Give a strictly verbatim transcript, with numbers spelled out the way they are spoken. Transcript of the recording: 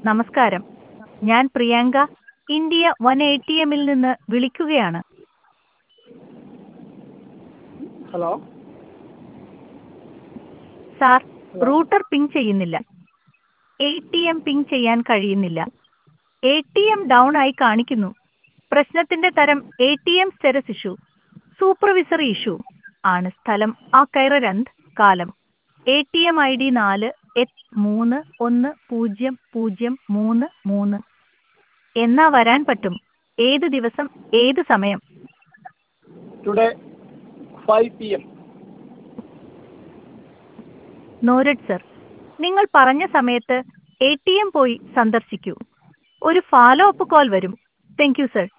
നമസ്കാരം. ഞാൻ Priyanka, India one A T എമ്മിൽ നിന്ന് വിളിക്കുകയാണ്. Hello sir, hello router ping ചെയ്യുന്നില്ല. എ ടി എം പിങ് ചെയ്യാൻ കഴിയുന്നില്ല. എ ടി എം ഡൗൺ ആയി കാണിക്കുന്നു. പ്രശ്നത്തിന്റെ തരം A T M status issue, supervisory issue ആണ്. സ്ഥലം ആക്കൈറരന്ത്, കാലം A T M I D നാല് എട്ട് മൂന്ന് ഒന്ന് പൂജ്യം പൂജ്യം മൂന്ന് മൂന്ന്. എന്നാ വരാൻ പറ്റും? ഏത് ദിവസം, ഏത് സമയം? Today five P M. Noted sir. നിങ്ങൾ പറഞ്ഞ സമയത്ത് എ ടി എം പോയി സന്ദർശിക്കൂ. ഒരു ഫോളോ അപ്പ് കോൾ വരും. Thank you sir.